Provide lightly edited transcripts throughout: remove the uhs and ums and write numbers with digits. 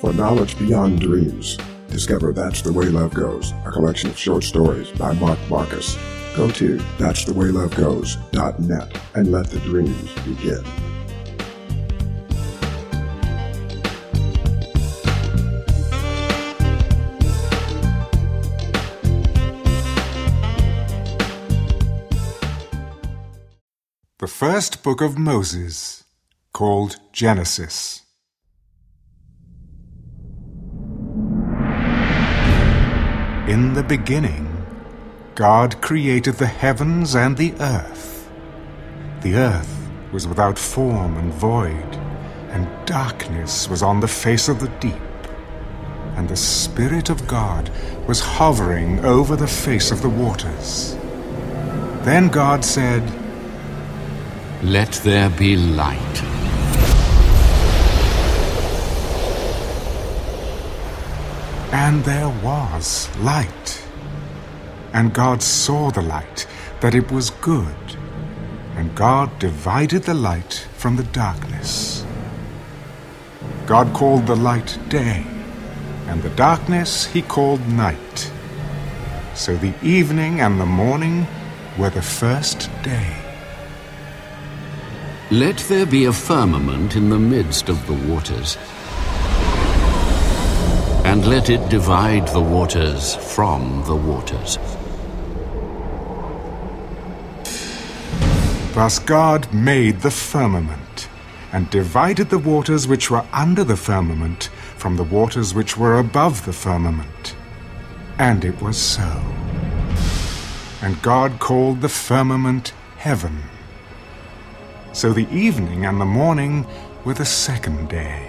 for knowledge beyond dreams. Discover That's the Way Love Goes, a collection of short stories by Mark Marcus. Go to that'sthewaylovegoes.net and let the dreams begin. The first book of Moses, called Genesis. In the beginning, God created the heavens and the earth. The earth was without form and void, and darkness was on the face of the deep. And the Spirit of God was hovering over the face of the waters. Then God said, "Let there be light." And there was light. And God saw the light, that it was good. And God divided the light from the darkness. God called the light day, and the darkness he called night. So the evening and the morning were the first day. Let there be a firmament in the midst of the waters, and let it divide the waters from the waters. Thus God made the firmament, and divided the waters which were under the firmament from the waters which were above the firmament. And it was so. And God called the firmament heaven. So the evening and the morning were the second day.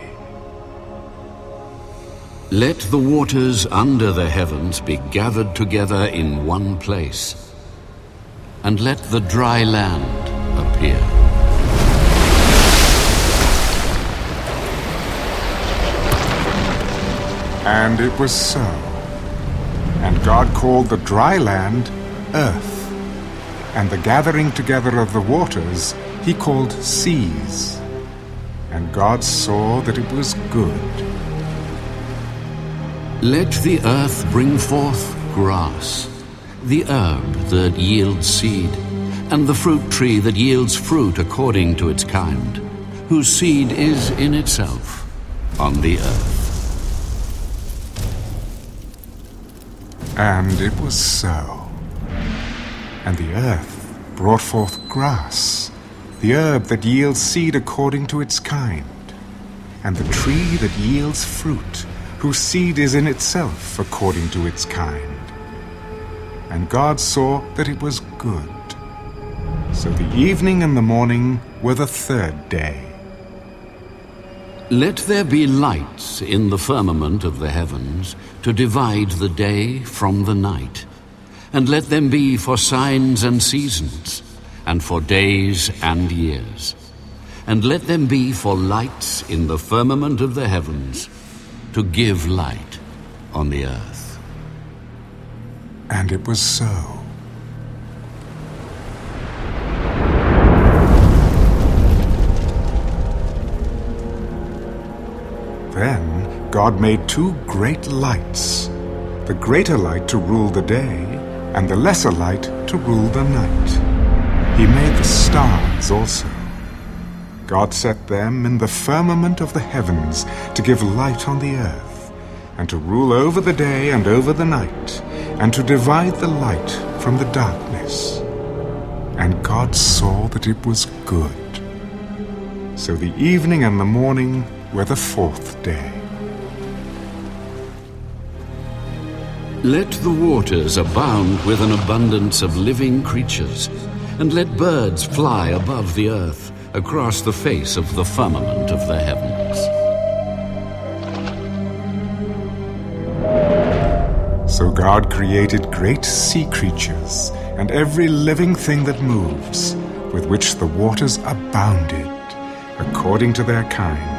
Let the waters under the heavens be gathered together in one place, and let the dry land appear. And it was so. And God called the dry land earth, and the gathering together of the waters he called seas. And God saw that it was good. Let the earth bring forth grass, the herb that yields seed, and the fruit tree that yields fruit according to its kind, whose seed is in itself on the earth. And it was so. And the earth brought forth grass, the herb that yields seed according to its kind, and the tree that yields fruit, whose seed is in itself according to its kind. And God saw that it was good. So the evening and the morning were the third day. Let there be lights in the firmament of the heavens to divide the day from the night, and let them be for signs and seasons, and for days and years. And let them be for lights in the firmament of the heavens, to give light on the earth. And it was so. Then God made two great lights, the greater light to rule the day, and the lesser light to rule the night. He made the stars also. God set them in the firmament of the heavens to give light on the earth, and to rule over the day and over the night, and to divide the light from the darkness. And God saw that it was good. So the evening and the morning were the fourth day. Let the waters abound with an abundance of living creatures, and let birds fly above the earth across the face of the firmament of the heavens. So God created great sea creatures and every living thing that moves, with which the waters abounded, according to their kind.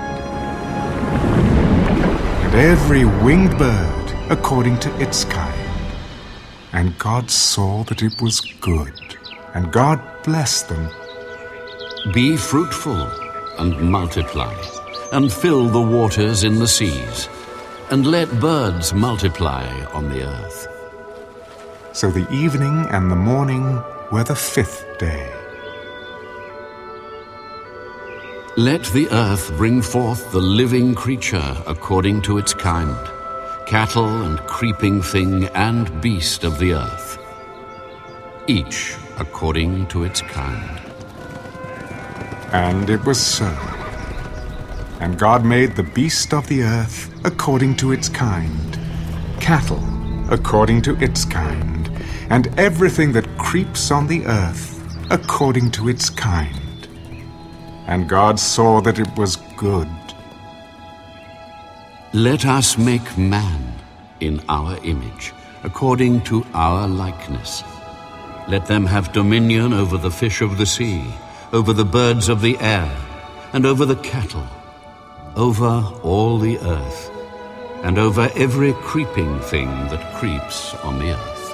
And every winged bird according to its kind. And God saw that it was good, and God blessed them. Be fruitful and multiply, and fill the waters in the seas, and let birds multiply on the earth. So the evening and the morning were the 5th day. Let the earth bring forth the living creature according to its kind, cattle and creeping thing and beast of the earth, each according to its kind. And it was so. And God made the beast of the earth according to its kind, cattle according to its kind, and everything that creeps on the earth according to its kind. And God saw that it was good. Let us make man in our image, according to our likeness. Let them have dominion over the fish of the sea, over the birds of the air, and over the cattle, over all the earth, and over every creeping thing that creeps on the earth.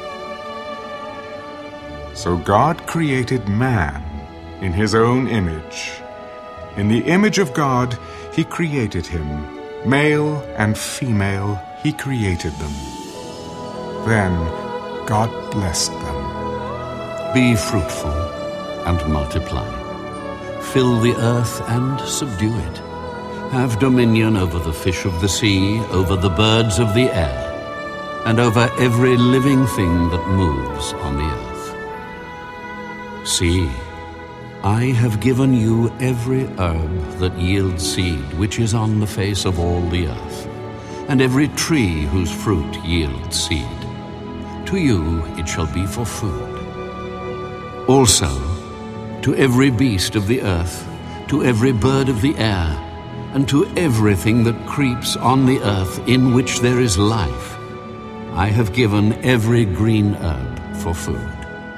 So God created man in his own image. In the image of God, he created him. Male and female, he created them. Then God blessed them. Be fruitful and multiply. Fill the earth and subdue it. Have dominion over the fish of the sea, over the birds of the air, and over every living thing that moves on the earth. See, I have given you every herb that yields seed, which is on the face of all the earth, and every tree whose fruit yields seed. To you it shall be for food. Also, to every beast of the earth, to every bird of the air, and to everything that creeps on the earth in which there is life, I have given every green herb for food.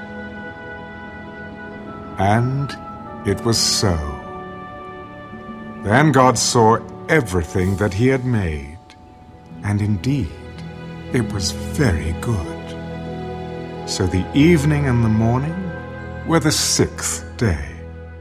And it was so. Then God saw everything that he had made, and indeed it was very good. So the evening and the morning were the 6th day.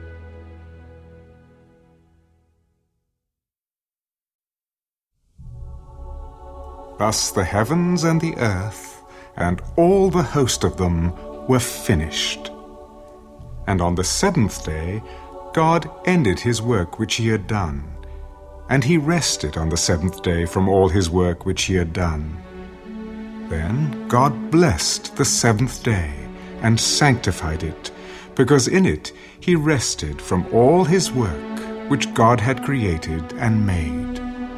Thus the heavens and the earth and all the host of them were finished. And on the 7th day God ended his work which he had done, and he rested on the 7th day from all his work which he had done. Then God blessed the 7th day and sanctified it, because in it he rested from all his work which God had created and made.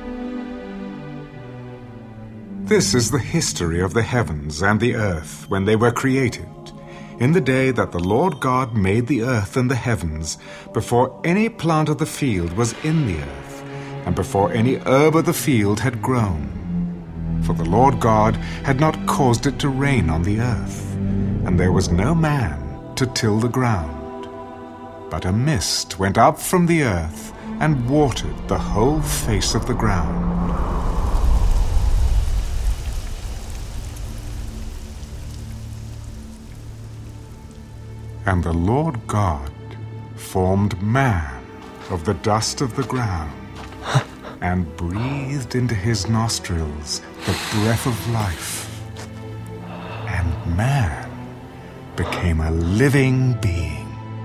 This is the history of the heavens and the earth when they were created, in the day that the Lord God made the earth and the heavens, before any plant of the field was in the earth, and before any herb of the field had grown. For the Lord God had not caused it to rain on the earth, and there was no man to till the ground. But a mist went up from the earth and watered the whole face of the ground. And the Lord God formed man of the dust of the ground, and breathed into his nostrils the breath of life. And man became a living being.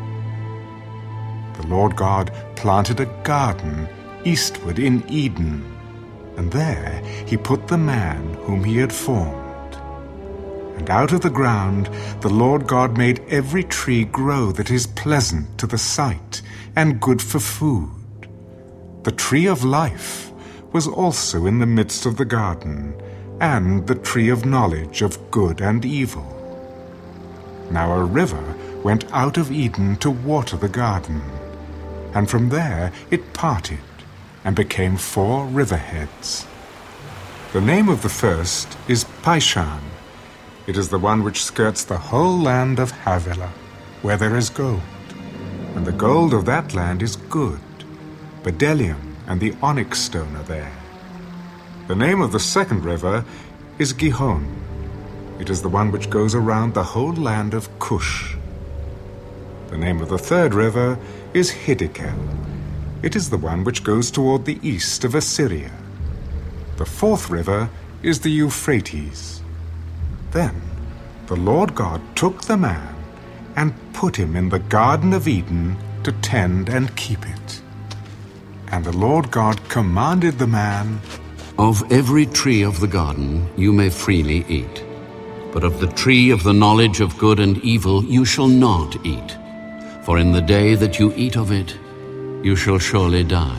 The Lord God planted a garden eastward in Eden, and there he put the man whom he had formed. And out of the ground the Lord God made every tree grow that is pleasant to the sight and good for food. The tree of life was also in the midst of the garden, and the tree of knowledge of good and evil. Now a river went out of Eden to water the garden, and from there it parted and became 4 riverheads. The name of the first is Pishon. It is the one which skirts the whole land of Havilah, where there is gold, and the gold of that land is good. Bdellium and the onyx stone are there. The name of the second river is Gihon. It is the one which goes around the whole land of Cush. The name of the third river is Hiddekel. It is the one which goes toward the east of Assyria. The fourth river is the Euphrates. Then the Lord God took the man and put him in the Garden of Eden to tend and keep it. And the Lord God commanded the man, Of every tree of the garden you may freely eat, but of the tree of the knowledge of good and evil you shall not eat, for in the day that you eat of it, you shall surely die.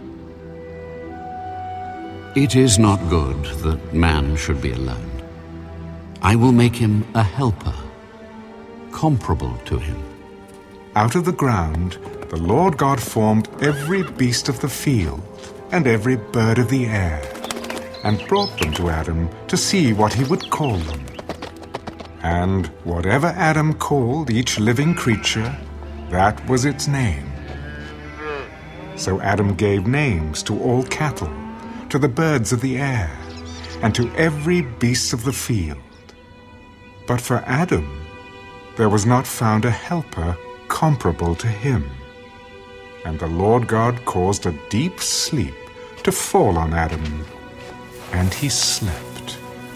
It is not good that man should be alone. I will make him a helper, comparable to him. Out of the ground the Lord God formed every beast of the field and every bird of the air, and brought them to Adam to see what he would call them. And whatever Adam called each living creature, that was its name. So Adam gave names to all cattle, to the birds of the air, and to every beast of the field. But for Adam there was not found a helper comparable to him. And the Lord God caused a deep sleep to fall on Adam, and he slept.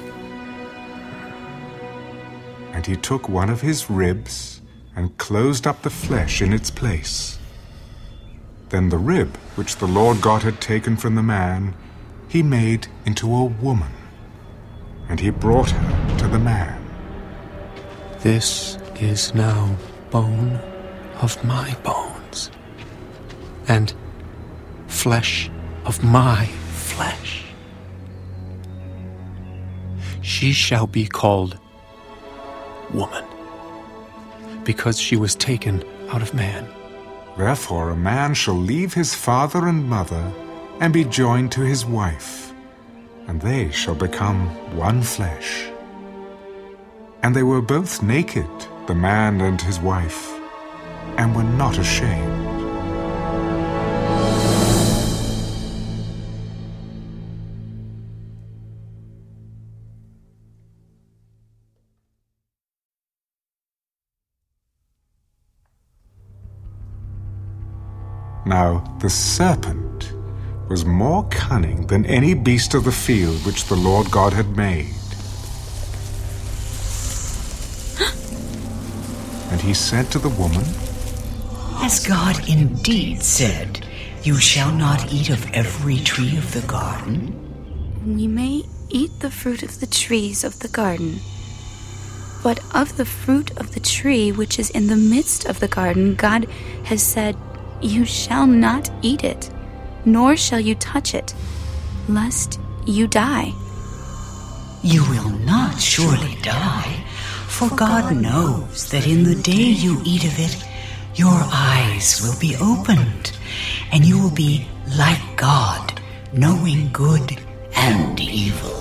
And he took one of his ribs and closed up the flesh in its place. Then the rib which the Lord God had taken from the man, he made into a woman, and he brought her to the man. This is now bone of my bones, and flesh of my flesh. She shall be called woman, because she was taken out of man. Therefore a man shall leave his father and mother, and be joined to his wife, and they shall become one flesh. And they were both naked, the man and his wife, and were not ashamed. Now the serpent was more cunning than any beast of the field which the Lord God had made. And he said to the woman, Has God indeed said, You shall not eat of every tree of the garden? We may eat the fruit of the trees of the garden, but of the fruit of the tree which is in the midst of the garden, God has said, You shall not eat it, nor shall you touch it, lest you die. You will not surely die, for God knows that in the day you eat of it, your eyes will be opened, and you will be like God, knowing good and evil.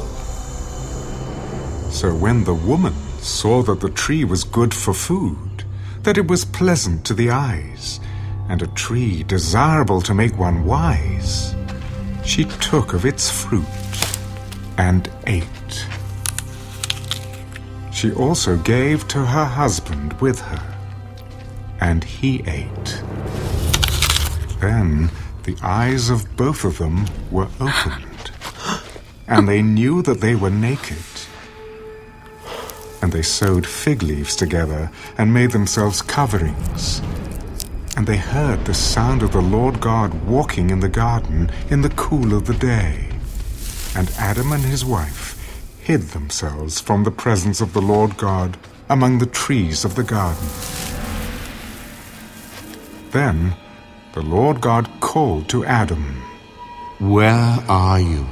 So when the woman saw that the tree was good for food, that it was pleasant to the eyes, and a tree desirable to make one wise, she took of its fruit and ate. She also gave to her husband with her, and he ate. Then the eyes of both of them were opened, and they knew that they were naked. And they sewed fig leaves together and made themselves coverings. And they heard the sound of the Lord God walking in the garden in the cool of the day. And Adam and his wife hid themselves from the presence of the Lord God among the trees of the garden. Then the Lord God called to Adam, Where are you?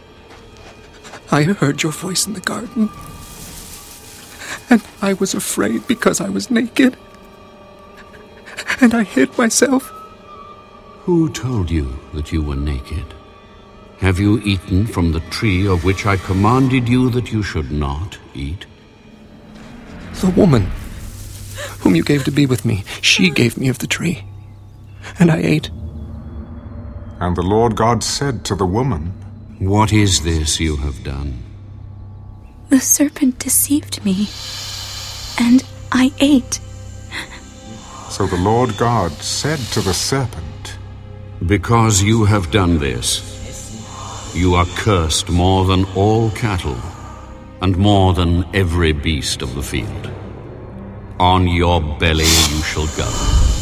I heard your voice in the garden, and I was afraid because I was naked, and I hid myself. Who told you that you were naked? Have you eaten from the tree of which I commanded you that you should not eat? The woman whom you gave to be with me, she gave me of the tree, and I ate. And the Lord God said to the woman, What is this you have done? The serpent deceived me, and I ate. So the Lord God said to the serpent, Because you have done this, you are cursed more than all cattle, and more than every beast of the field. On your belly you shall go,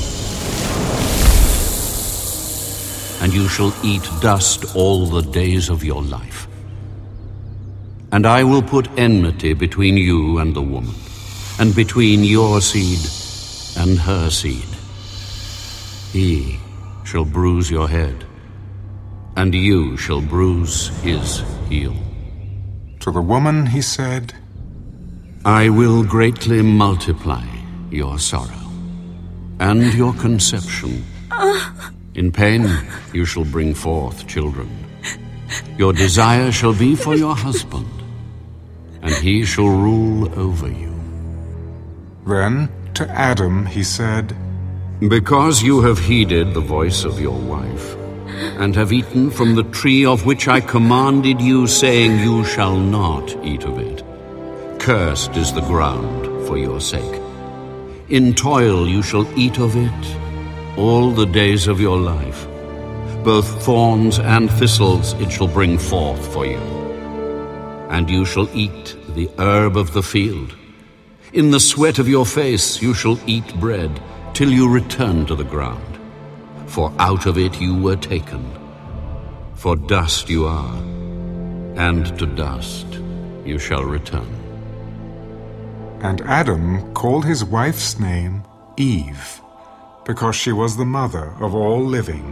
and you shall eat dust all the days of your life. And I will put enmity between you and the woman, and between your seed and her seed. He shall bruise your head, and you shall bruise his heel. To the woman he said, I will greatly multiply your sorrow and your conception. In pain you shall bring forth children. Your desire shall be for your husband, and he shall rule over you. Then to Adam he said, Because you have heeded the voice of your wife, and have eaten from the tree of which I commanded you, saying, You shall not eat of it. Cursed is the ground for your sake. In toil you shall eat of it all the days of your life. Both thorns and thistles it shall bring forth for you. And you shall eat the herb of the field. In the sweat of your face you shall eat bread, till you return to the ground. For out of it you were taken. For dust you are, and to dust you shall return. And Adam called his wife's name Eve, because she was the mother of all living.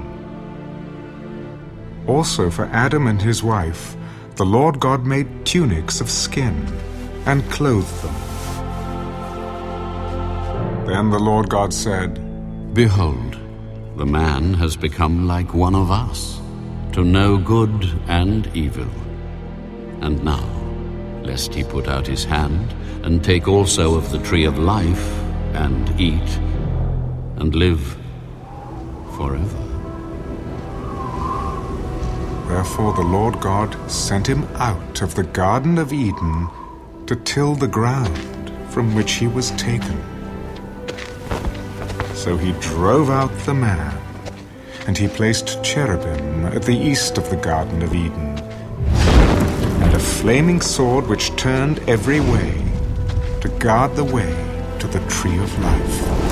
Also for Adam and his wife, the Lord God made tunics of skin and clothed them. Then the Lord God said, Behold, the man has become like one of us, to know good and evil. And now, lest he put out his hand, and take also of the tree of life, and eat, and live forever. Therefore the Lord God sent him out of the Garden of Eden to till the ground from which he was taken. So he drove out the man, and he placed cherubim at the east of the Garden of Eden, and a flaming sword which turned every way, to guard the way to the tree of life.